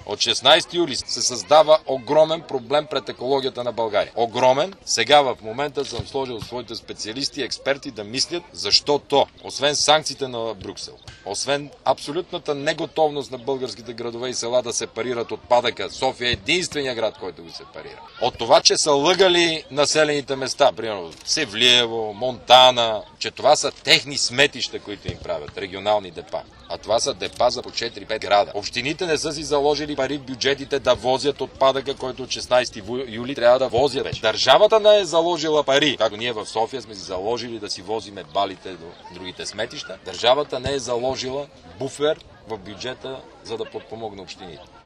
От 16 юли се създава огромен проблем пред екологията на България. Огромен. Сега в момента съм сложил своите специалисти и експерти да мислят, защото освен санкциите на Брюксел, освен абсолютната неготовност на българските градове и села да сепарират отпадъка, София е единствения град, който го сепарира. От това, че са лъгали населените места, примерно Севлиево, Монтана, че това са техни сметища, които им правят, регионални депа. А това са депа за по 4-5 града. Общините не са си заложили пари в бюджетите да возят отпадъка, който от 16 юли трябва да возят вече. Държавата не е заложила пари, както ние в София сме си заложили да си возиме балите до другите сметища. Държавата не е заложила буфер в бюджета, за да подпомогне общините.